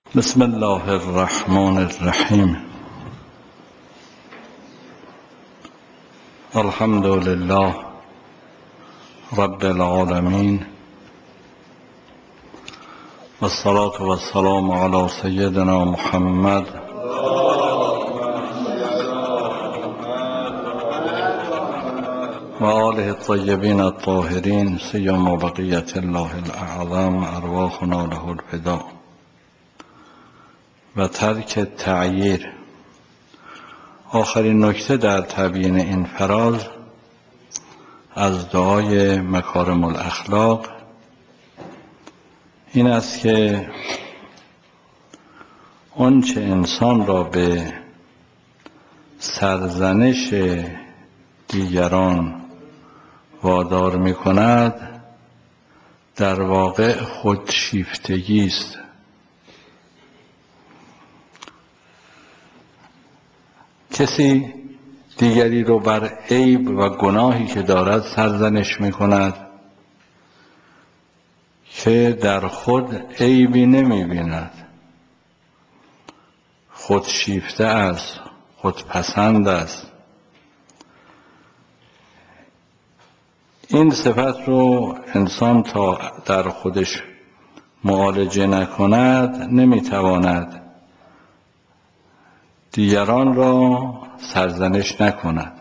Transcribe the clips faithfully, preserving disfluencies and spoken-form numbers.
بسم الله الرحمن الرحیم. الحمد لله رب العالمین والصلاة والسلام علی سیدنا محمد و آله الطیبین الطاهرین سیما بقیة الله الاعظم ارواحنا له الفدا. و ترک تعییر. آخرین نکته در تبیین این فراز از دعای مکارم الاخلاق این است که آنچه انسان را به سرزنش دیگران وادار می کند در واقع خودشیفتگی است. کسی دیگری رو بر عیب و گناهی که دارد سرزنش می کند که در خود عیبی نمی بیند، خودشیفته است، خودپسند است. این صفت رو انسان تا در خودش معالجه نکند نمی تواند دیگران را سرزنش نکند.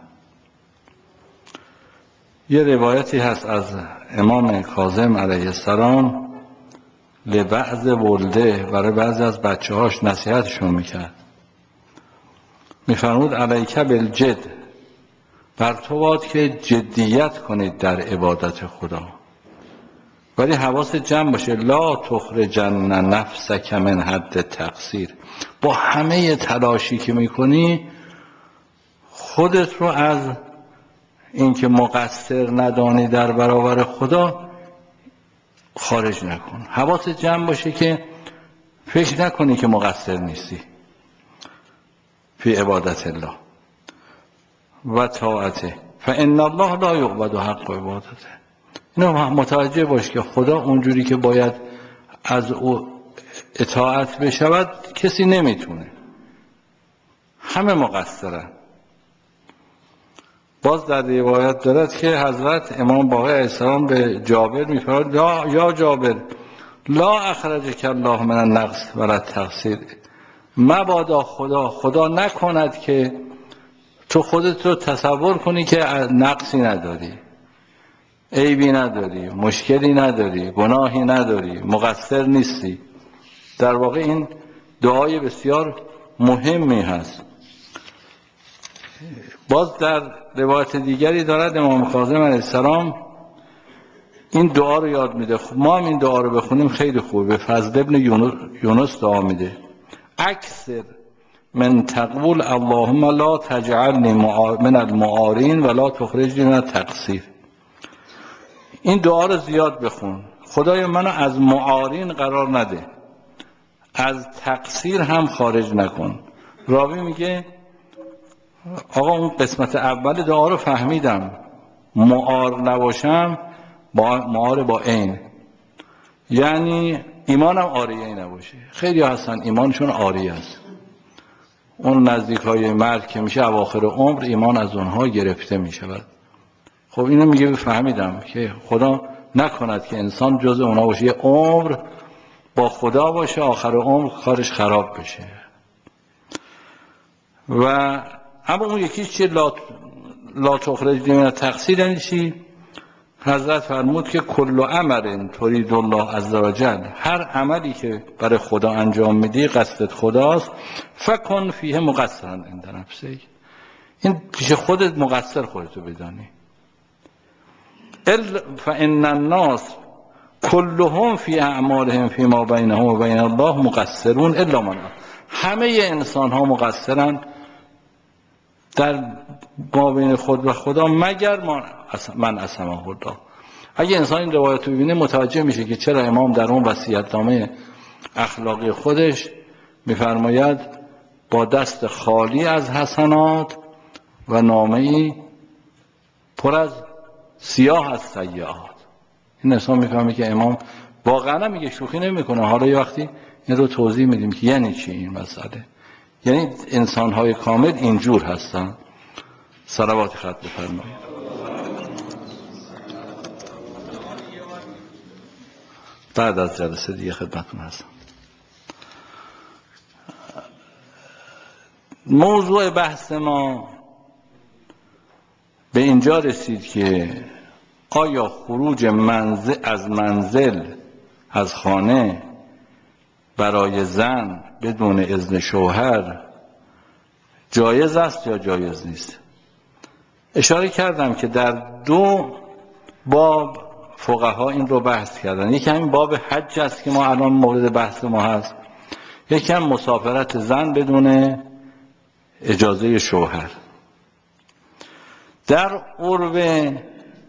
یه روایتی هست از امام کاظم علیه السلام لبعض ولده، برای بعضی از بچه هاش نصیحتشون میکرد. میفرمود علیک بالجد، بر تو باد که جدیت کنید در عبادت خدا، ولی حواست جمع باشه. لا تخرجن نفسک من حد تقصیر، با همه تلاشی که میکنی خودت رو از اینکه مقصر ندانی در برابر خدا خارج نکن. حواست جمع باشه که فکر نکنی که مقصر نیستی فی عبادت الله و طاعته، فان الله لا یعبد حق عبادته. اینو متوجه باش که خدا اونجوری که باید از او اطاعت بشود کسی نمیتونه، همه مقصرن. باز در روایت دارد که حضرت امام باقر علیه السلام به جابر میفرماید یا یا جابر لا اخرجک الله من النقص ولا التقصیر، مبادا خدا خدا نکند که تو خودت رو تصور کنی که نقصی نداری، عیبی نداری، مشکلی نداری، گناهی نداری، مقصر نیستی. در واقع این دعای بسیار مهمی هست. باز در روایت دیگری دارد امام کاظم علیه السلام این دعا رو یاد میده. ما هم این دعا رو بخونیم خیلی خوبه. به فضل ابن یونس دعا میده اکثر من تقول اللهم لا تجعلنی من المعارین ولا تخرجنی من التقصیر. این دعا رو زیاد بخون. خدایا منو از معارین قرار نده، از تقصیر هم خارج نکن. راوی میگه آقا اون قسمت اول دعا رو فهمیدم، معار نباشم، با معار با عین، یعنی ایمانم عاریه نباشه. خیلی هستن ایمانشون عاریه است، اون نزدیک های مرگ که میشه اواخر عمر ایمان از اونها گرفته میشود. خب اینو میگه فهمیدم که خدا نکند که انسان جز اونا باشه، یه عمر با خدا باشه آخر عمر کارش خراب بشه. و اما اون یکیش چیه؟ لا, لا تخرج من التقصیر یعنی چی؟ حضرت فرمود که کل عمل ترید الله عز وجل، هر عملی که برای خدا انجام میدی قصدت خداست، فکن فیه مقصرا عند نفسک، این پیش خودت مقصر خودتو بدانی. فان الناس كلهم في اعمالهم فيما بينهم وبين الله مقصرون الا من، همه انسان ها مقصرن در ما بین خود و خدا مگر من اسمه الله. اگه انسان این روایت رو ببینه متوجه میشه که چرا امام در اون وصیت‌نامه اخلاقی خودش میفرماید با دست خالی از حسنات و نامه‌ای پر از سیاه از سیئات. این انسان میفهمه که امام واقعا میگه، شوخی نمیکنه. حالا یه وقتی این رو توضیح میدیم که یعنی چی این مسئله. یعنی انسان‌های کامل اینجور هستن. صلوات خط بفرمایید. بعد از جلسه دیگه خدمتتون هستم. موضوع بحث ما به اینجا رسید که آیا خروج منزل از منزل از خانه برای زن بدون اذن شوهر جایز است یا جایز نیست؟ اشاره کردم که در دو باب فقها این رو بحث کردن. یکی همین باب حج است که ما الان مورد بحث ما هست، یکی هم مسافرت زن بدون اجازه شوهر. در عروه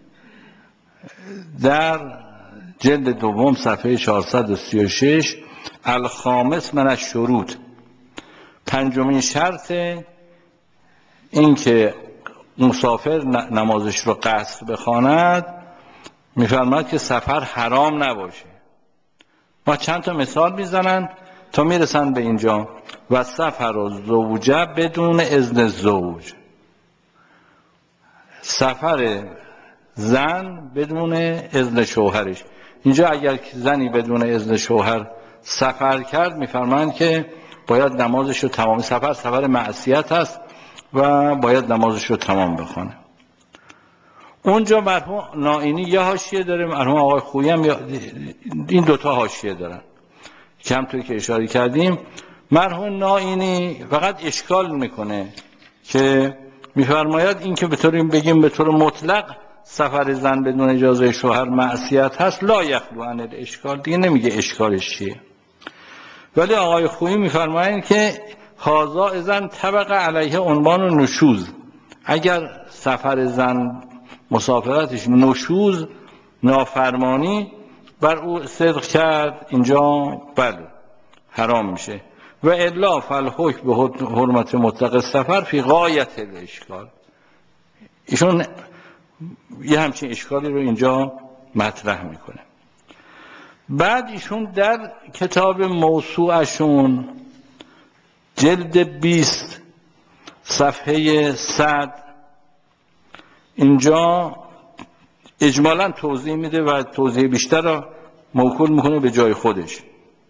در جلد دوم صفحه چهارصد و سی و شش الخامس من الشروط، پنجمین شرط این که مسافر نمازش رو قصر بخواند میفرماید که سفر حرام نباشه. ما چند تا مثال میزنن تا میرسن به اینجا. و سفر و زوجه بدون اذن زوج، سفر زن بدون اذن شوهرش. اینجا اگر زنی بدون اذن شوهر سفر کرد میفرمایند که باید نمازش رو تمام، سفر سفر معصیت هست و باید نمازش رو تمام بخونه. اونجا مرحوم نائینی یه حاشیه داره، مرحوم آقای خویی هم این دوتا حاشیه دارن که همونطور که اشاره کردیم. مرحوم نائینی فقط اشکال میکنه که میفرماید این که به طور بگیم به طور مطلق سفر زن بدون اجازه شوهر معصیت هست، لا یخلو عن الاشکال، دیگه نمیگه اشکالش چیه. ولی آقای خویی میفرمایند که هازا اذن طبق علیه عنوان و نشوز، اگر سفر زن مسافرتش نشوز نافرمانی بر او صدق کرد، اینجا بله حرام میشه. و الا فالحکم به حرمت مطلق سفر فی غایت الاشکال. ایشون یه همچین اشکالی رو اینجا مطرح میکنه. بعد ایشون در کتاب موسوعشون جلد بیست صفحه صد اینجا اجمالا توضیح میده و توضیح بیشتر رو موکول میکنه به جای خودش.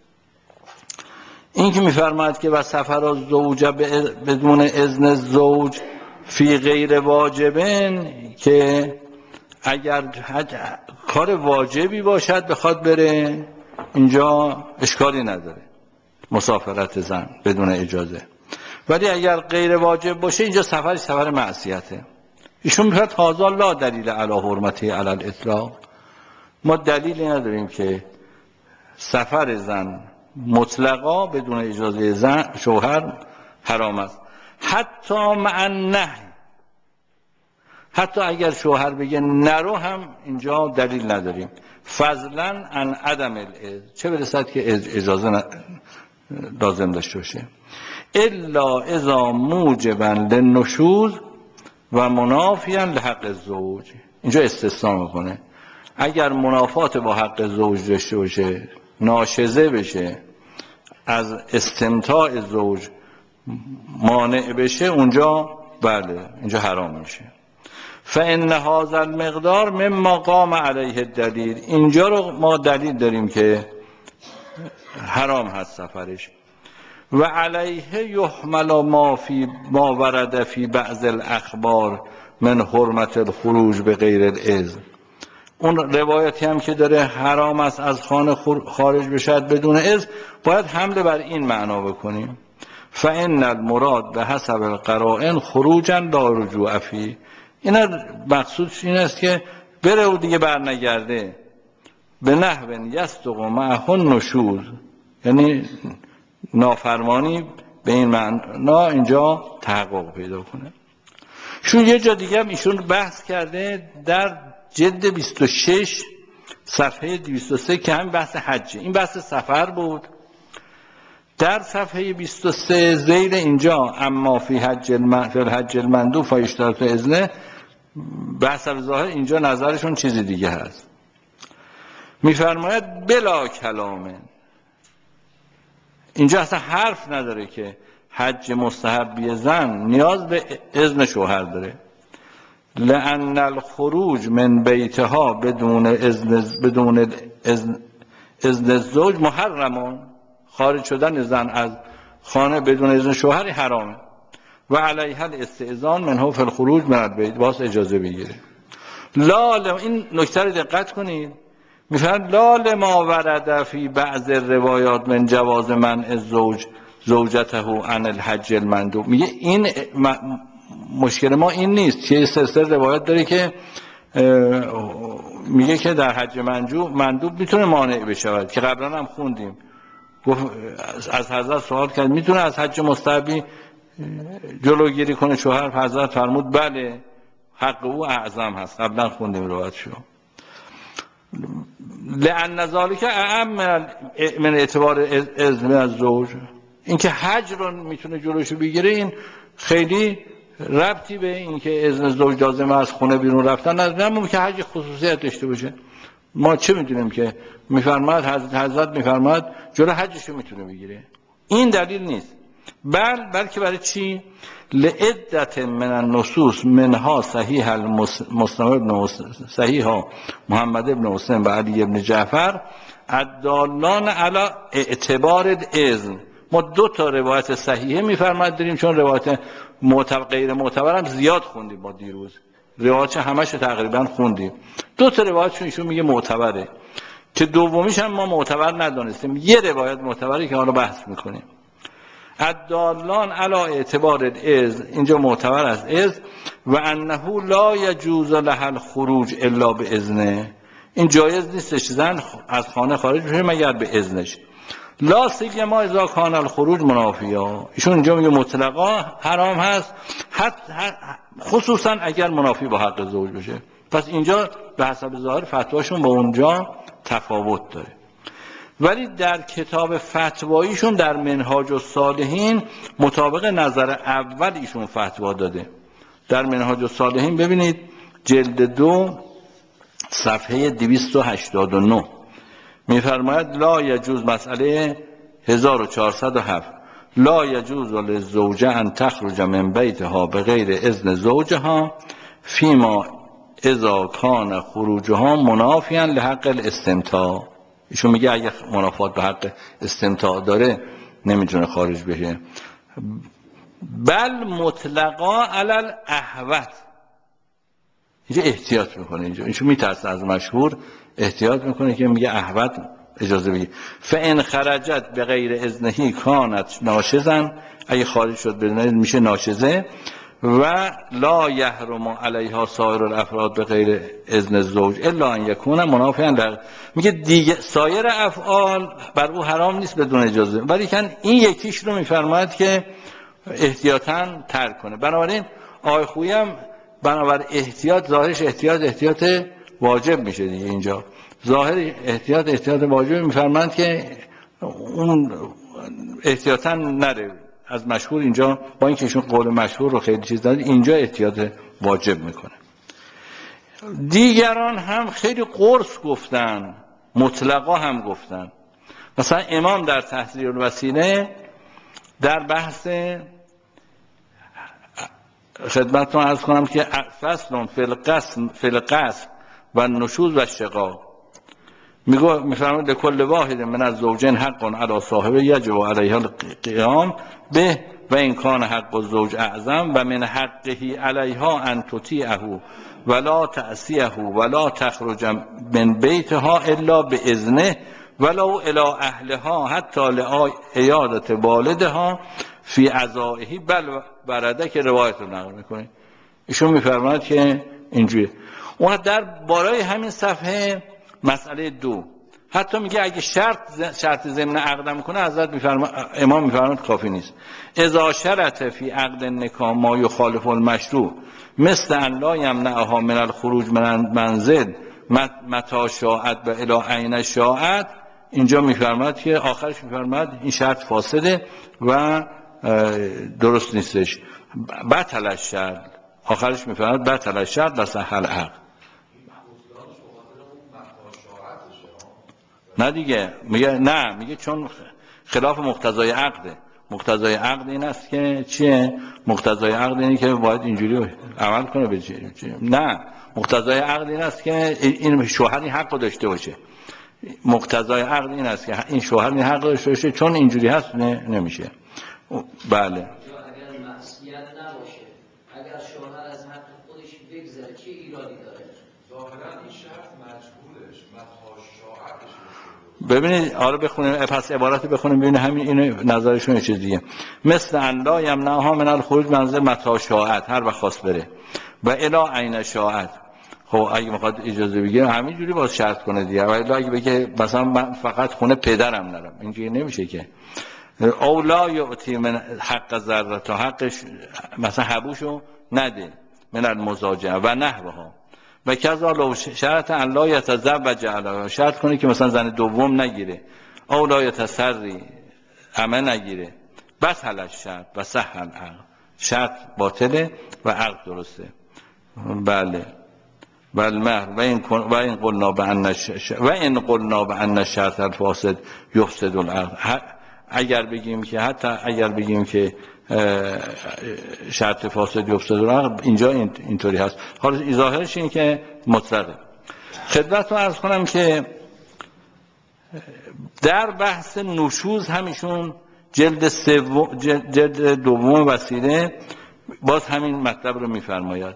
این که میفرماید که و سفر از زوجه بدون اذن زوج فی غیر واجبن، که اگر کار واجبی باشد بخواد بره اینجا اشکالی نداره مسافرت زن بدون اجازه، ولی اگر غیر واجب باشه اینجا سفر سفر معصیته. ایشون میگه هذا لا دلیل علی حرمتی علی الاطلاق، ما دلیلی نداریم که سفر زن مطلقا بدون اجازه زن شوهر حرام است. حتی مع النهی، حتی اگر شوهر بگه نرو هم اینجا دلیل نداریم. فضلا عن عدم الاذن، چه برسد که اجازه لازم داشته باشه. الا اذا موجبا للنشوز و منافیا لحق الزوج، اینجا استثناء میکنه. اگر منافات با حق زوج داشته باشه، ناشزه بشه، از استمتاع زوج مانع بشه، اونجا بله اینجا حرام میشه. فان هذا المقدار مما قام علیه الدلیل، اینجا رو ما دلیل داریم که حرام هست سفرش. و علیه یحمل ما فی ما ورد فی بعض الاخبار من حرمت الخروج به غیر الاذن، اون روایتی هم که داره حرام است از خانه خارج بشد بدون اذن، باید حمله بر این معنا بکنیم. فان المراد به حسب القرائن خروجا لا رجوع فی، اینا مقصودش این است که بره و دیگه بر نگرده. به نحو یصدق معه النشوز، یعنی نافرمانی به این معنا اینجا تحقق پیدا کنه. شون یه جا دیگه هم ایشون بحث کرده در جلد بیست و شش صفحه دویست و سه که همین بحث حجه، این بحث سفر بود. در صفحه بیست و سه ذیل اینجا اما فی حج الحج المندوب فایشترط اذنه، بحث ظاهر اینجا نظرشون چیزی دیگه هست. میفرماید بلا کلامه، اینجا اصلا حرف نداره که حج مستحبی زن نیاز به اذن شوهر داره. لأن الخروج من بیتها بدون اذن بدون اذن اذن الزوج محرمون، خارج شدن زن از خانه بدون اذن شوهر حرامه. و علیها الاستئذان منه فی الخروج من البیت، باز اجازه بگیره. لا لما، این نکته رو دقت کنید، میفرماید لا لما ورد فی بعض الروایات من جواز منع الزوج زوجته عن الحج المندوب. میگه این مشکل ما این نیست، چه سلسله روایات داره که میگه که در حج منجوب مندوب میتونه مانع بشود، که قبلا هم خوندیم، گفت از حضرت سوال کرد میتونه از حج مستحبی جلوگیری کنه شوهر؟ حضرت فرمود بله، حق او اعظم هست، قبلا خوندیم روایتشو. لأن ذلك اعم من اعتبار اذن الزوج، اینکه حج رو میتونه جلوشو بگیره این خیلی ربطی به اینکه اذن زوج لازمه از خونه بیرون رفتن نداره، همون که حج خصوصیت داشته باشه. ما چه میدونیم که میفرماد حضرت حضرت میفرماد جلو حجشو میتونه بگیره، این دلیل نیست. بل بلکه برای چی؟ لعدت من النصوص منها صحیح المسلم ابن صحیح محمد ابن حسین و علی ابن جعفر الدالان علی اعتبار الاذن. ما دو تا روایت صحیحه میفرماد داریم، چون روایت معتبر غیر معتبر هم زیاد خوندیم ما دیروز، روایت همش تقریبا خوندیم. دو تا روایتشون ایشون میگه معتبره، که دومیش هم ما معتبر ندانستیم، یه روایت معتبری که حالا بحث میکنیم. الدالان علی اعتبار الاذن، اینجا معتبر از اذن. و انه لا یجوز له الخروج الا باذنه، این جایز نیستش زن از خانه خارج بشه مگر به اذنش. لا سیما اذا کان الخروج منافیا، ایشون اینجا میگه مطلقا حرام هست، حتی خصوصا اگر منافی با حق زوج بشه. پس اینجا به حسب ظاهر فتواشون با اونجا تفاوت داره. ولی در کتاب فتواییشون در منهاج الصالحین مطابق نظر اول ایشون فتوا داده. در منهاج الصالحین ببینید جلد دو صفحه دویست و هشتاد و نه میفرماید لا یجوز، مسئله هزار و چهارصد و هفت، لا یجوز للزوجه ان تخرج من بیتها بغیر اذن زوجها فیما اذا کان خروجها منافیا لحق الاستمتاع. ایشون میگه اگه منافات به حق استمتاع داره نمیتونه خارج بشه. بل مطلقا علی الاحوط، اینجا احتیاط میکنه، اینجا ایشون میترسه از مشهور، احتیاط میکنه که میگه احوط اجازه بگیر. فان خرجت به غیر اذنه کانت ناشزا، اگه خارج شد بدون میشه ناشزه. و لا یحرم علیها سایر الافراد به غیر اذن الزوج الا ان یکون منافعا له، میگه دیگه سایر افعال بر او حرام نیست بدون اجازه، ولی کن این یکیش رو میفرماید که احتیاطاً ترک کنه. بنابراین آقای خویی هم بنابر احتیاط، ظاهرش احتیاط احتیاط واجب میشه دیگه، اینجا ظاهر احتیاط احتیاط واجب میفرماند که اون احتیاطاً نره از مشهور، اینجا با اینکه ایشون قول مشهور رو خیلی چیز داره، اینجا احتیاط واجب میکنه. دیگران هم خیلی قرص گفتن، مطلقا هم گفتن. مثلا امام در تحذیر الوسیله در بحث خدمتتون عرض کنم که فصل فی القسم فی القسم و نشوز و شقاق، میگه میفرماید لکل واحد من الزوجین حق علی صاحبه یجب علیها القیام به و این کان حق الزوج اعظم و من حقه علیها ان تطیعه ولا تعصیه ولا تخرج من بیتها الا باذنه ولو الی اهلها حتی لعیادت والدها فی عزائه. بل برده که روایت رو نقل میکنه، ایشون میفرماید که اینجوری. اون در بالای همین صفحه مسئله دو حتی میگه اگه شرط شرط ضمن عقد میکنه حضرت میفرماید امام میفرماید کافی نیست. اذا شرط فی عقد النکاح ما یخالف المشروع مثل ان لا یمنعها من الخروج من المنزل متی شاءت و الی عین شاءت، اینجا میفرماید که آخرش میفرماید این شرط فاسده و درست نیستش، بطل شرط، آخرش میفرماید بطل شرط و صح العقد. نه دیگه، میگه نه، میگه چون خلاف مقتضای عقده. مقتضای عقد این است که چیه؟ مقتضای عقد اینه که باید اینجوری عمل کنه به چیه؟ نه، مقتضای عقد این است که این شوهر این حق رو داشته باشه. مقتضای عقد این است که این شوهر این حق رو داشته باشه، چون اینجوری هست نه نمیشه. بله. اگر معصیت نباشه، اگر شوهر از حق خودش بگذره چه ایرادی داره؟ ظاهرا این شخص مجبورش مطاش شاعتش ببینید آره بخونیم، پس عبارت بخونیم ببینید همین اینو نظرشون یه چیز دیگه. مثل ان لا یمنعها من الخروج منزل متاع شاعت، هر وقت خواست بره و الا عین شاعت. خب اگه میخواد اجازه بگیره همینجوری باز شرط کنه دیگه، و الا اگه بگه مثلا من فقط خونه پدرم نرم، اینجوری نمیشه که. او لا یعطی من حق ذره، تا حقش مثلا حبوشو نده من المزاجعه و نحوها. و کذا لو شرط ان لا یتزوج علی، شرط کنه که مثلا زن دوم نگیره، او لا یتسری عمه نگیره، بس حل شرط و صح العقد، شرط باطله و عقد درسته. بله. و المهر و این و این قلنا بان و این قلنا بان الشرط الفاسد یفسد العقد. اگر بگیم که حتی اگر بگیم که شرط فاسد یفسد العقد، اینجا اینطوری هست. حالا ظاهرش این که مطلقه. خدمتتون عرض کنم که در بحث نشوز همیشون جلد سوم جلد دوم وسیله باز همین مطلب رو میفرماید.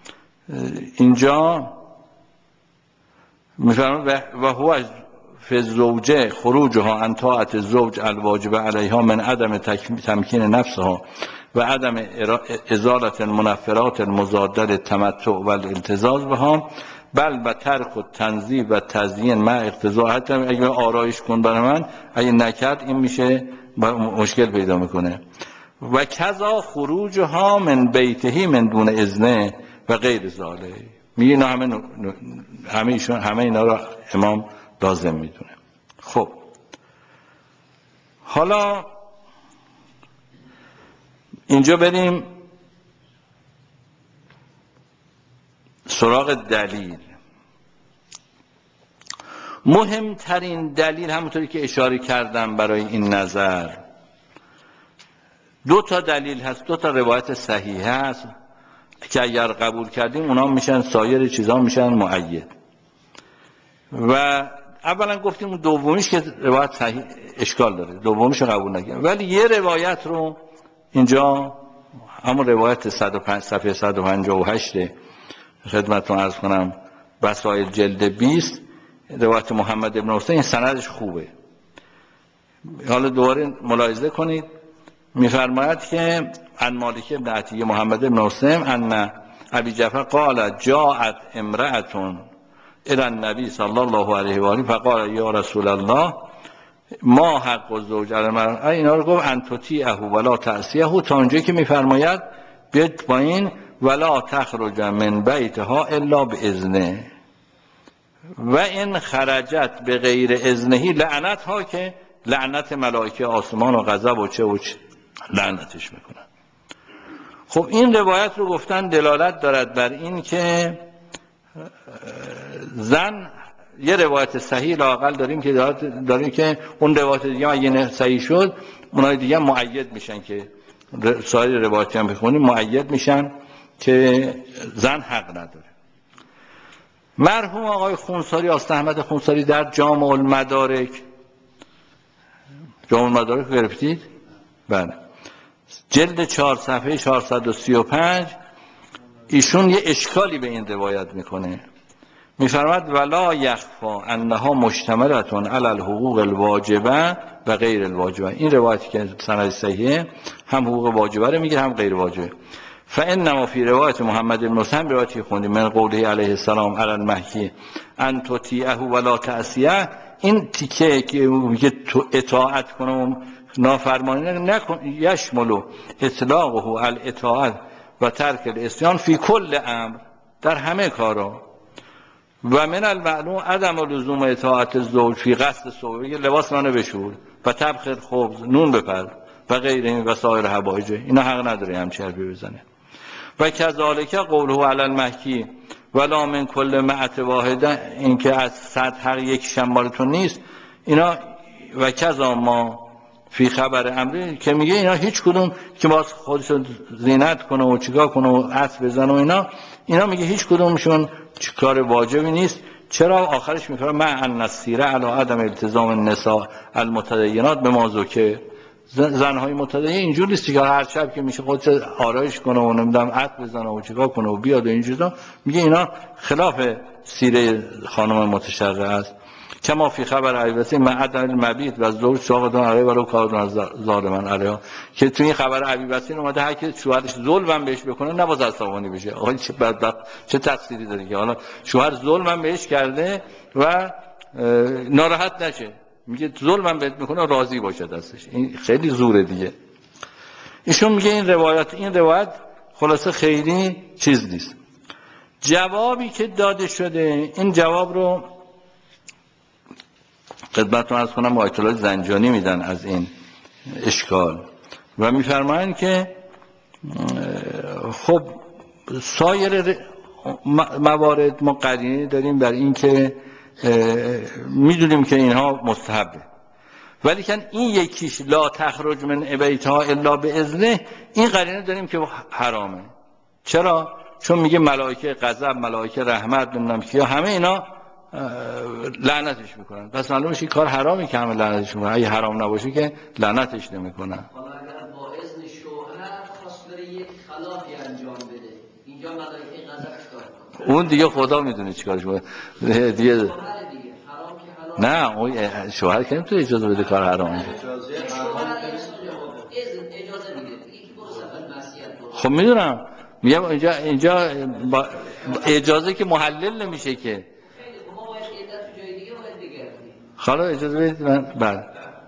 اینجا میفرماید و هو فی الزوجه خروجها عن طاعت الزوج الواجب علیها من عدم تمکین نفسها و عدم ازالة المنفرات المضاده للتمتع و الالتزاز بها، بل و ترک و تنظیف و تزیین مع اقتضاء. حتی اگه آرایش کن برای من، اگه نکرد این میشه مشکل پیدا میکنه. و کذا خروجها من بیتهی من دون اذنه و غیر ذالک. میگه نه همه همه ایشون همه اینا رو امام لازم میدونه. خب حالا اینجا بریم سراغ دلیل. مهمترین دلیل همونطوری که اشاره کردم برای این نظر دو تا دلیل هست، دو تا روایت صحیحه هست که اگر قبول کردیم اونا میشن سایر چیزا میشن مؤید. و اولا گفتیم دومیش که روایت صحیح اشکال داره، دومیش رو قبول نکردیم، ولی یه روایت رو اینجا همون روایت صد و پنج صفحه صد و پنجاه و هشت خدمتتون عرض کنم وسائل جلد بیست، روایت محمد ابن حسین، سندش خوبه. حالا دوباره ملاحظه کنید، میفرماید که عن مالک ابن عطیه محمد ابن حسین ان ابی جعفر قال جاءت امرأة الى النبی صلی الله علیه و آله فقال یا رسول الله ما حق الزوج علی المرأة. اینا رو گفت ان تطیعه ولا تعصیه، تا اونجایی که میفرماید بیاد پایین ولا تخرج من بیتها الا باذنه و این خرجت به غیر اذنه لعنت ها، که لعنت ملائکه آسمان و غضب و چه و چه لعنتش میکنن. خب این روایت رو گفتن دلالت دارد بر این که زن، یه روایت صحیح لااقل داریم که داریم که اون روایت دیگه اگه صحیح شد اونای دیگه مؤید میشن، که سایر روایتی هم بخونیم مؤید میشن که زن حق نداره. مرحوم آقای خونساری، آست احمد خونساری، در جامع المدارک، جامع المدارک گرفتید؟ بله، جلد چهار صفحه چهارصد و سی و پنج ایشون یه اشکالی به این روایت میکنه. میفرماد ولا یخفا انها مشتملتون علی الحقوق الواجبه و غیر الواجبه. این روایتی که سند صحیحه هم حقوق واجبه رو میگه هم غیر واجبه. فانما فی روایت محمد بن مسلم روایتی خوندیم من قوله علیه السلام علی المحکی ان تطیعه ولا تعصیه، این تیکه که میگه تو اطاعت کنم نافرمانی نکن، یشمل اطلاقه الاطاعت و ترک العصیان فی کل امر، در همه کارا. و من المعلوم عدم لزوم اطاعت الزوج فی قصد صبح، لباس منو بشور و طبخ خبز نون بپر و غیر این وسایل حوایج، اینا حق نداره هم چربی بزنه. و کذالک قوله علی المحکی ولا من کل معت واحده، این که از صد حق یک شنبالتون نیست، اینا و کذا ما فی خبر امری که میگه اینا هیچ کدوم که باز خودشو زینت کنه و چیکار کنه و عطر بزنه و اینا اینا میگه هیچ کدومشون کار واجبی نیست. چرا؟ آخرش میفرمه مع ان السیره علی عدم التزام النساء المتدینات به مازوکه، زنهای متدین اینجور نیست که هر شب که میشه خودش آرایش کنه و نمیدونم عطر بزنه و چیکار کنه و بیاد و این چیزا، میگه اینا خلاف سیره خانم متشرع است. کما فی خبر عیبتی مع عدم المبیت و زوج ساقطون علیه و لو کان ظالما علیها، که توی این خبر عیبتی اومده هر کی شوهرش ظلم بهش بکنه نباید عصبانی بشه. آقا چه بدبخت، چه تقصیری داره که حالا شوهر ظلم بهش کرده و ناراحت نشه، میگه ظلم بهت میکنه راضی باشه دستش. این خیلی زوره دیگه. ایشون میگه این روایت این روایت خلاصه خیلی چیز نیست. جوابی که داده شده این جواب رو خدمتتون عرض کنم آیت الله زنجانی میدن از این اشکال و میفرمایند که خب سایر موارد ما قرینه داریم بر این که میدونیم که اینها مستحبه، ولی کن این یکیش لا تخرج من بیتها الا باذنه این قرینه داریم که حرامه. چرا؟ چون میگه ملائکه غضب، ملائکه رحمت، نمیدونم کیا همه اینا لعنتش میکنن. پس معلومه این کار حرامی که همه لعنتش میکنن. اگه حرام نباشه که لعنتش نمیکنن. حالا اگر با اذن شوهر خواست بره یک خلافی انجام بده، اینجا ملائکه غضب چیکار کنه؟ اون دیگه خدا میدونه چیکارش کنه دیگه. دیگه حرام که حلال نه اون شوهر که نمیتونه اجازه بده کار حرام انجام. اجازه اذن اجازه میده. یکی برو سفر معصیت برو. خب میدونم، میگم اینجا اینجا با اجازه که محلل نمیشه که. ما باید عدت تو جای دیگه باید بگردیم. حالا اجازه بدید من بعد. ببینید الان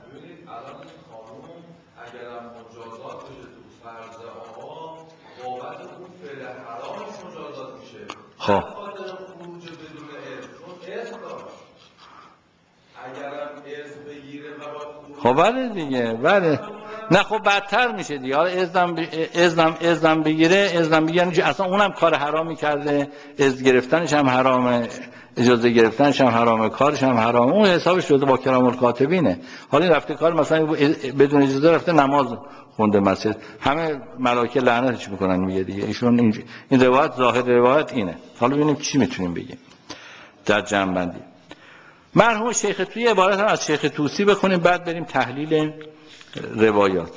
خانم اگرم مجازات بشه تو فرض آقا بابت اون فعل حرامش مجازات میشه. خب خاطر خروج بدون اذن، چون اذن داشت. اگرم اذن بگیره و با خب بله دیگه بله. نه خب بدتر میشه دیگه. حالا اذن ب... اذن اذن بگیره، اذن بگیره اصلا اونم کار حرامی کرده، اذن گرفتنش هم حرامه، اجازه گرفتنش هم حرامه، کارش هم حرامه. اون حسابش شده با کرام الکاتبینه. حالا این رفته کار مثلا بدون اجازه رفته نماز خونده مسجد، همه ملائکه لعنتش میکنن میگه دیگه. ایشون این این روایت ظاهر روایت اینه. حالا ببینیم چی میتونیم بگیم در جمع بندی. مرحوم شیخ توی عبارت هم از شیخ توسی بخونیم بعد بریم تحلیل روایات.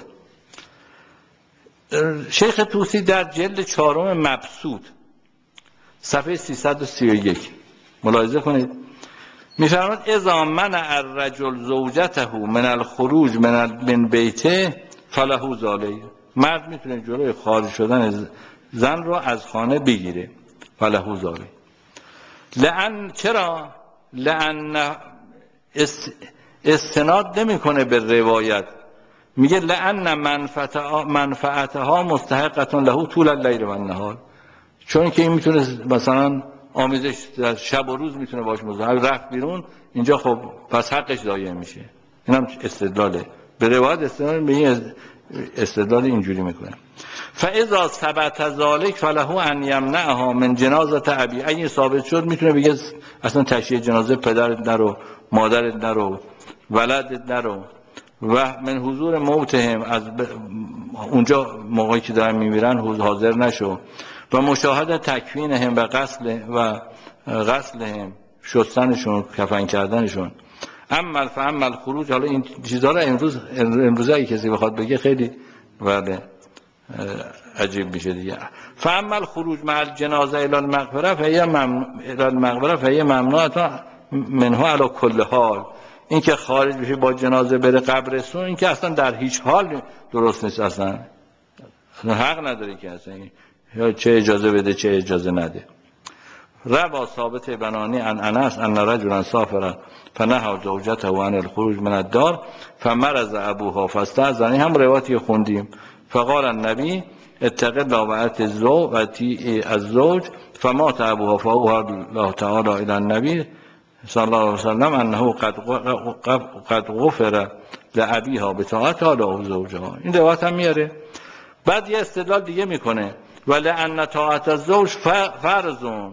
شیخ توسی در جلد چهارم مبسوط صفحه سیصد و سی و یک ملاحظه کنید میفرماید اذا منع الرجل زوجته من الخروج من من بیته فله ذالیه. مرد میتونه جلوی خارج شدن زن رو از خانه بگیره. فله ذالیه. لعن چرا؟ لعن استناد نمیکنه به روایت، میگه لعن منفعتها منفعتها مستحقه له طول اللیل و النهار، چون که این میتونه مثلا آمیزش در شب و روز میتونه باش مزاحم رفت بیرون اینجا، خب پس حقش ضایع میشه. اینم استدلاله به روایت. استدلال به این استدلال اینجوری میکنه فاذا ثبت ذلك فله ان يمنعها من جنازه ابي. اگه ثابت شد میتونه بگه اصلا تشییع جنازه پدرت نرو، مادرت نرو، ولدت نرو و من حضور موتهم از اونجا موقعی که دارن میمیرن حاضر نشو و مشاهده تکفینهم و غسل و غسلهم شستنشون کفن کردنشون. اما فهم الخروج. حالا این چیزا رو امروز امروزه ای کسی بخواد بگه خیلی بله عجیب میشه دیگه. فهم الخروج مع الجنازه الى المقبره فهي ممنوع الى المقبره فهي ممنوعه منها على كل حال. این که خارج بشه با جنازه بره قبرستون این که اصلا در هیچ حال درست نیست، اصلا حق نداره که اصلا یا چه اجازه بده چه اجازه نده. روا ثابت بنانی عن انس ان رجلا سافر فنهى زوجته عن الخروج من الدار فمرض ابوها فاستأذن. هم روایتی خوندیم. فقال النبي اتق الله وأطع الزوج وأطيع الزوج فمات ابوها فأوحى الله تعالى الى النبي صلی الله علیه وسلم انه قد قد غفر لأبيها بطاعتها له زوجها. این روایت هم میاره. بعد یه استدلال دیگه میکنه ولأن طاعت الزوج فرض.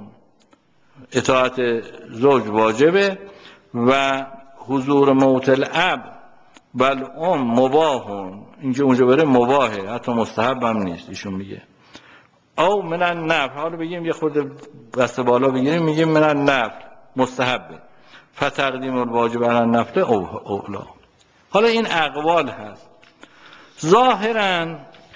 اطاعت زوج واجبه و حضور موت الاب بل ام مباهون، اینجا اونجا بره مباهه، حتی مستحب هم نیست ایشون میگه. او من النفل، حالا بگیم یه خورده دست بالا بگیریم میگیم من النفل مستحبه، فتقدیم الواجب علی النفل اولا. حالا این اقوال هست. ظاهراً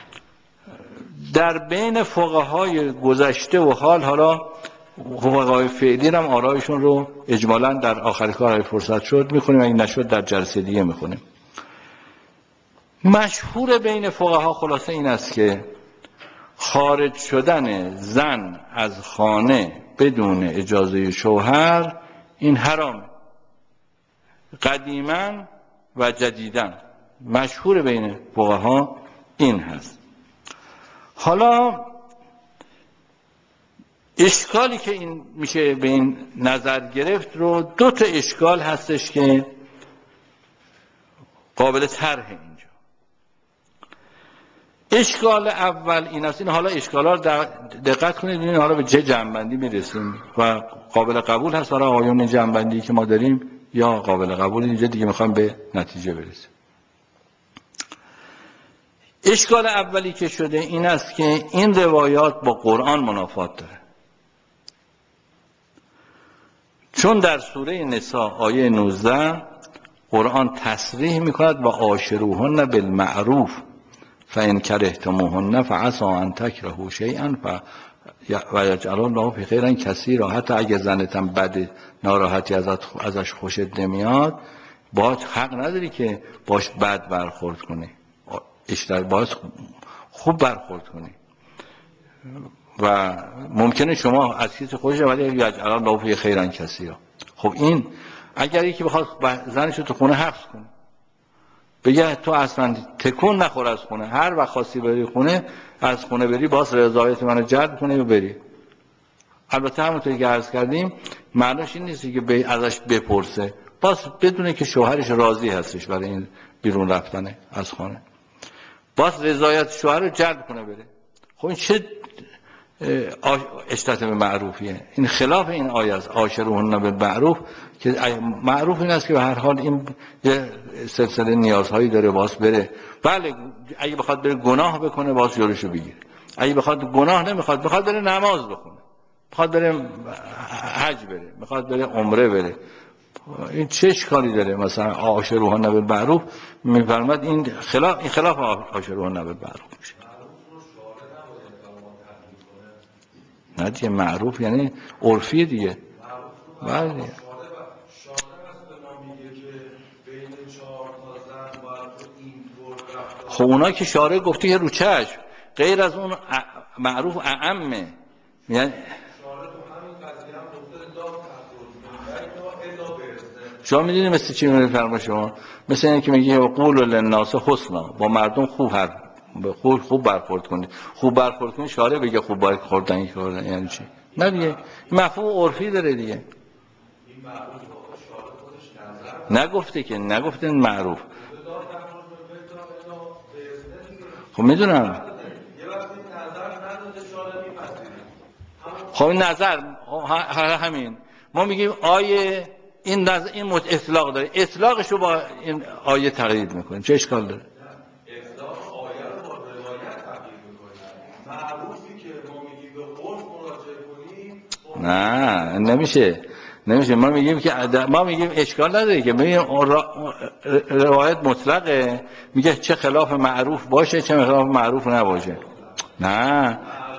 در بین فقهای گذشته و حال، حالا فقهای فعلی هم آرایشون رو اجمالاً در آخر کار های فرصت شد میخونیم، اگه نشد در جلسه دیگه میخونیم. مشهور بین فقها خلاصه این است که خارج شدن زن از خانه بدون اجازه شوهر این حرام، قدیما و جدیداً مشهور بین فقها این هست. حالا اشکالی که این میشه به این نظر گرفت رو، دو تا اشکال هستش که قابل طرح اینجا. اشکال اول این است، این حالا اشکالا رو دقت کنید ببینید حالا به چه جنبندی میرسیم و قابل قبول هست برای آقایون جنبندی که ما داریم یا قابل قبول اینجا دیگه میخوایم به نتیجه برسیم. اشکال اولی که شده این است که این روایات با قرآن منافات داره، چون در سوره نساء آیه نوزده قرآن تصریح میکند و عاشروهن بالمعروف فإن کرهتموهن فعسى ان تکرهوا شیئا و یجعل الله فی خیرا کثیرا. حتی اگه زنتم بد ناراحتی ازش خوشت نمیاد، باید حق نداری که باش بد برخورد کنی، اشتر باید خوب برخورد کنی و ممکنه شما از کسی خوشش ولی یجعل الله فی خیرا کثیرا. خب این اگر یکی بخواد زنش رو تو خونه حبس کنه، بگه تو اصلا تکون نخور از خونه، هر وقت خواستی بری خونه از خونه بری باز رضایت منو جلب کنه و بری. البته همونطوری که عرض کردیم معناش این نیست که به ازش بپرسه، باز بدونه که شوهرش راضی هستش برای این بیرون رفتن از خانه، باز رضایت شوهر رو جلب کنه بره. خب این چه اشتات به معروفیه؟ این خلاف این آیه است، عاشروهن بالمعروف، که معروف این است که به هر حال این یه سلسله نیازهایی داره باز بره. بله اگه بخواد بره گناه بکنه باز جلوشو بگیره، اگه بخواد گناه نمیخواد، بخواد بره نماز بخونه، بخواد بره حج بره، بخواد بره عمره بره، این چه اشکالی داره؟ مثلا عاشروهن بالمعروف میفرماد این خلاف این خلاف عاشروهن بالمعروف میشه. نه دیگه معروف یعنی عرفی دیگه. بله دیگه. خب اونا که شارع گفته که رو چشم، غیر از اون معروف اعمه، یعنی شما میدونی مثل چی میفرما شما؟ مثل اینکه که میگه قول للناس حسنا، با مردم خوب حرف خوب خوب برخورد کنید. خوب برخورد کنید شارع بگه خوب برخورد کردن یعنی چی؟ نه دیگه مفهوم عرفی داره دیگه. نگفته که نگفته معروف. خب میدونم. خب این نظر همین ما میگیم آیه این نظر این مت اطلاق داره، اطلاقش رو با این آیه تقیید میکنیم، چه اشکال داره؟ اطلاق آیه رو با روایت تقیید میکنیم. معروفی که ما میگیم به عرف مراجعه کنیم نه نمیشه نمیشه ما میگیم که ما میگیم اشکال نداره که میگیم روایت مطلقه، میگه چه خلاف معروف باشه چه خلاف معروف نباشه. نه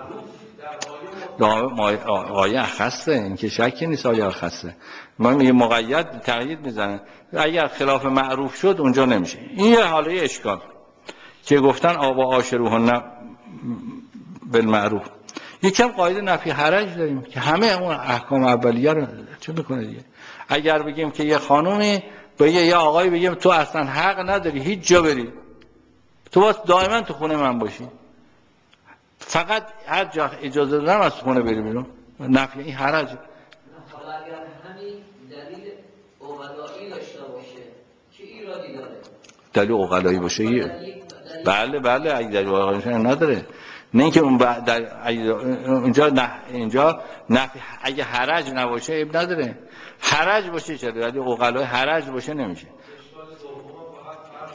آیه اخصه، این که شکی نیست آیه اخصه. ما میگیم مقید تقیید میزنه، اگر خلاف معروف شد اونجا نمیشه. این یه حاله اشکال که گفتن آبا عاشروهن بالمعروف. یکم قاعده نفی حرج داریم که همه اون احکام اولیه رو چه میکنه دیگه. اگر بگیم که یه خانومی به یه آقایی بگیم تو اصلا حق نداری هیچ جا بری، تو باید دائما تو خونه من باشی، فقط هر جا اجازه دارم از خونه بری بیرون، نفی این حرج. حالا اگر همین دلیل اوغلایی داشته باشه چه ایرادی داره؟ دلیل اوغلایی باشه دلیل... بله بله اگه دلیل اوغلایی باشه نداره، نه اینکه اون در اینجا نه اینجا نفی اگه حرج نباشه عیب نداره، حرج باشه چرا؟ ولی اوغلای حرج باشه نمیشه.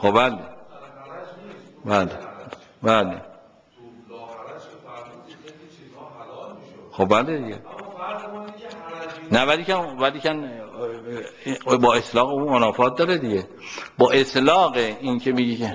خب بله بله بله خب بله دیگه. نه ولی که ولی که با اطلاق اون منافات داره دیگه. با اطلاق این که میگی که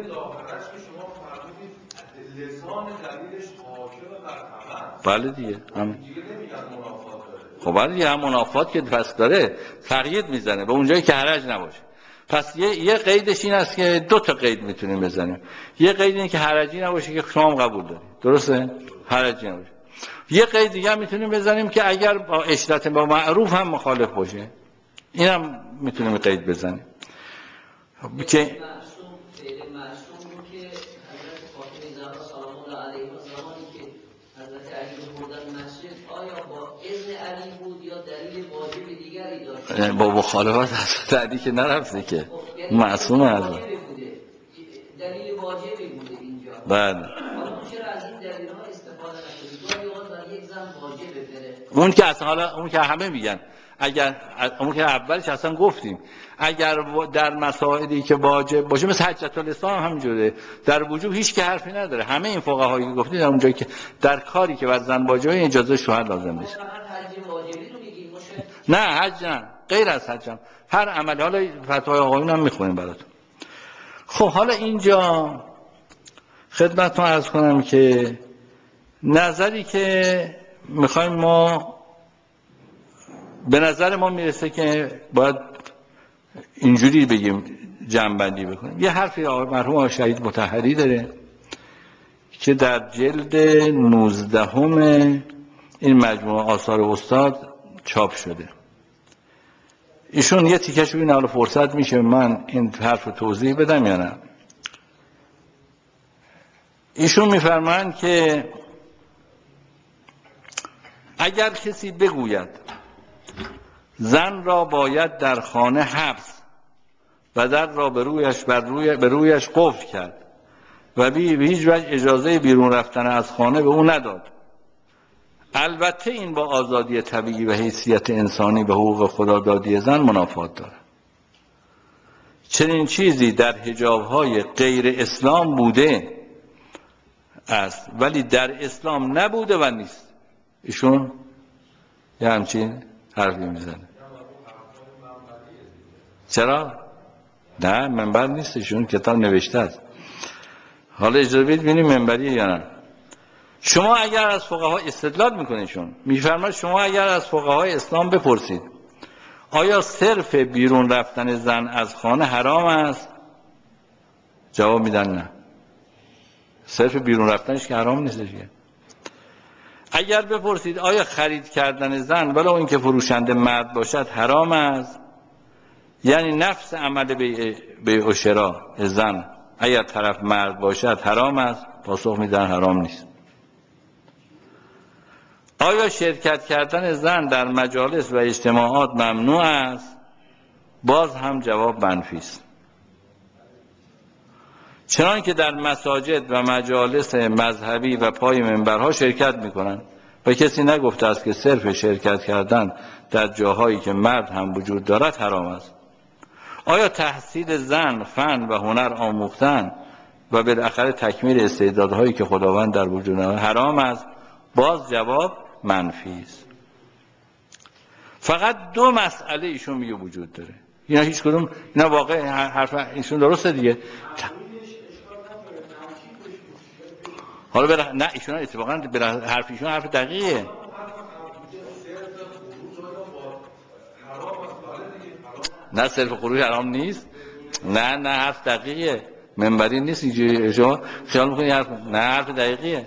بله دیگه هم خب بله دیگه هم منافات که پس داره تقیید میزنه به اونجایی که حرج نباشه. پس یه یه قیدش این است که دو تا قید میتونیم بزنیم. یه قید اینه که حرجی نباشه که شما هم قبول دارید. درسته؟ حرجی نباشه. یه قید دیگه هم میتونیم بزنیم که اگر با اشارت با معروف هم مخالف باشه. اینم میتونیم قید بزنیم. که معصوم فعل معصوم رو که حضرت فاطمه زهرا سلام الله علیها زمانی که حضرت علی رو بردن مسجد آیا با اذن علی بود یا دلیل واجب دیگری داشت؟ با مخالفت حضرت علی که نرفته که معصوم از دلیل واجبی بوده اینجا. بله. حالا چرا از این دلیل‌ها استفاده نکنید؟ گاهی اوقات برای یک زن واجبه بره. اون که اصلا حالا اون که همه میگن اگر اون که اولش اصلا گفتیم اگر در مسائلی که واجب باشه مثل حجۃ الاسلام همینجوره در وجوب هیچ که حرفی نداره. همه این فقهایی که گفتید اونجایی که در کاری که بر زن واجبه اجازه شوهر لازم نیست. نه حج نه غیر از حج هم هر عملی. حالا فتوای آقایون هم میخونیم براتون. خب حالا اینجا خدمتتون عرض کنم که نظری که میخوایم ما به نظر ما میرسه که باید اینجوری بگیم جمع‌بندی بکنیم. یه حرفی مرحوم آقای شهید مطهری داره که در جلد نوزدهم این مجموعه آثار استاد چاپ شده. ایشون یه تیکش ببین حالا فرصت میشه من این حرف رو توضیح بدم یا نه. ایشون میفرمایند که اگر کسی بگوید زن را باید در خانه حبس و در را به رویش بر روی به رویش قفل کرد و بی به هیچ وجه اجازه بیرون رفتن از خانه به او نداد، البته این با آزادی طبیعی و حیثیت انسانی و حقوق خدادادی زن منافات دارد. چنین چیزی در حجاب‌های غیر اسلام بوده است ولی در اسلام نبوده و نیست. ایشون یه همچین حرفی میزنه. چرا؟ نه منبر نیست، ایشون کتاب نوشته است. حالا اجازه بدید ببینیم منبریه یا نه. شما اگر از فقها استدلال میکنیشون میفرماید شما اگر از فقهای اسلام بپرسید آیا صرف بیرون رفتن زن از خانه حرام است؟ جواب میدن نه، صرف بیرون رفتنش که حرام نیست. اگر بپرسید آیا خرید کردن زن ولو اینکه فروشنده مرد باشد حرام است، یعنی نفس عمل بیع و شراء زن اگر طرف مرد باشد حرام است، پاسخ میدن حرام نیست. آیا شرکت کردن زن در مجالس و اجتماعات ممنوع است؟ باز هم جواب منفی است. چنان که در مساجد و مجالس مذهبی و پای منبرها شرکت میکنند و کسی نگفته است که صرف شرکت کردن در جاهایی که مرد هم وجود دارد حرام است. آیا تحصیل زن فن و هنر آموختن و بالاخره تکمیل استعدادهایی که خداوند در وجود دارد حرام است؟ باز جواب منفی است. فقط دو مسئله ایشون میگه وجود داره. اینا هیچ کدوم اینا واقع حرف ایشون درسته دیگه. حالا بر نه ایشون اتفاقا حرف ایشون حرف دقیقه. نه صرف خروج حرام نیست. نه نه حرف دقیقه. منبری نیست اینجوری شما خیال میکنید حرف نه حرف دقیقه.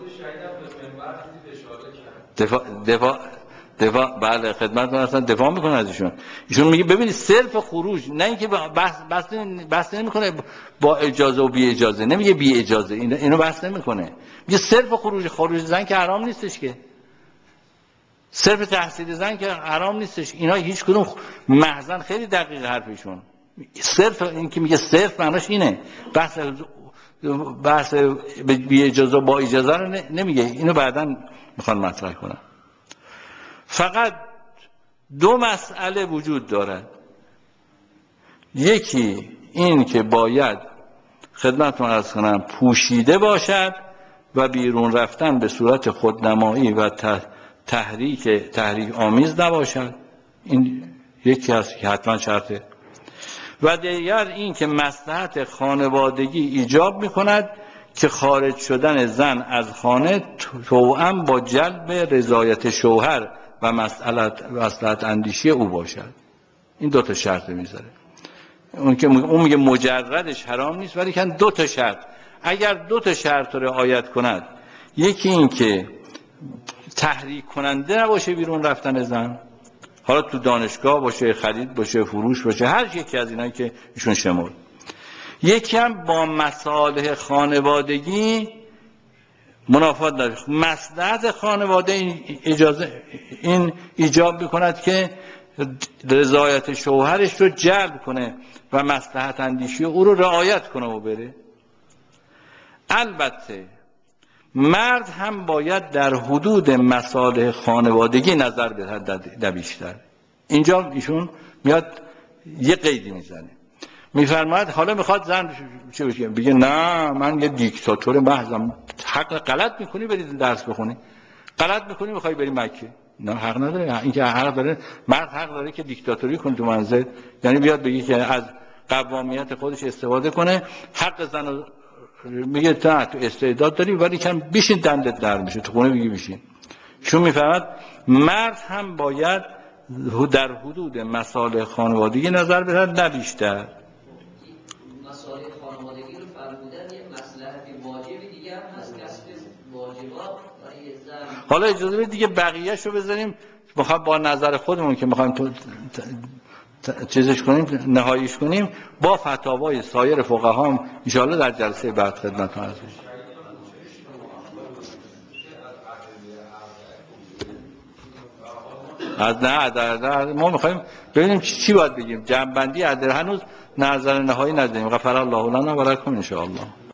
دفاع دفاع دفاع بله خدمت من اصلا دفاع میکنه از ایشون. ایشون میگه ببینید صرف خروج نه اینکه بحث بحث بحث نمیکنه با اجازه و بی اجازه، نمیگه بی اجازه، اینو بحث نمیکنه، میگه صرف خروج خروج زن که حرام نیستش که، صرف تحصیل زن که حرام نیستش. اینا هیچ کدوم محضن خیلی دقیق حرفشون. صرف این که میگه صرف معناش اینه، بحث بحث بی اجازه با اجازه رو نمیگه. اینو بعداً میخوان مطرح کنم. فقط دو مسئله وجود دارد. یکی این که باید خدمتتون عرض کنم پوشیده باشد و بیرون رفتن به صورت خودنمایی و تحریک تحریک آمیز نباشد. این یکی هست که حتما شرطه. و دیگر این که مصلحت خانوادگی ایجاب میکند که خارج شدن زن از خانه توأم با جلب رضایت شوهر و مصلحت اندیشی او باشد. این دو تا شرط میذاره. اون که اون میگه مجردش حرام نیست، ولی کن دو تا شرط، اگر دو تا شرط رو رعایت کند، یکی این که تحریک کننده نباشه بیرون رفتن زن، حالا تو دانشگاه باشه، خرید باشه، فروش باشه، هر یکی از اینایی که ایشون شمرد. یکی هم با مصالح خانوادگی منافات داره. مصلحت خانواده این اجازه این ایجاب میکند که رضایت شوهرش رو جلب کنه و مصلحت اندیشی او رو رعایت کنه و بره. البته مرد هم باید در حدود مصالح خانوادگی نظر بدهد در بیشتر. اینجا ایشون میاد یه قیدی میزنه، میفرماید حالا میخواد زن چه بشه، بگه نه من یه دیکتاتور محضم، حق غلط میکنی بری درس بخونی، غلط میکنی میخوای بری مکه، نه حق نداره. این که حق داره، مرد حق داره که دیکتاتوری کنه تو منزل، یعنی بیاد بگه که از قوامیت خودش استفاده کنه، حق زن رو میگه تا تو استعداد داری ولی کم بیشین دندت در میشه، تو خونه بگی بیشین. چون میفهمد مرد هم باید در حدود مصالح خانوادگی نظر بدهد نه بیشتر. مصالح خانوادگی رو فرمودن یه مصلحت واجب دیگه هم هست، کسب واجبات برای زن. حالا اجازه بدید دیگه بقیه‌شو بذاریم میخوام با نظر خودمون که میخوایم تو چیزش کنیم، نهاییش کنیم، با فتاوای سایر فقها هم ان شاء الله در جلسه بعد خدمتتون عرض می‌کنم. از نه در ما میخوایم ببینیم چی باید بگیم، جمع بندی ادله، هنوز نظر نهایی نداریم. غفر الله لنا و لکم ان شاء الله.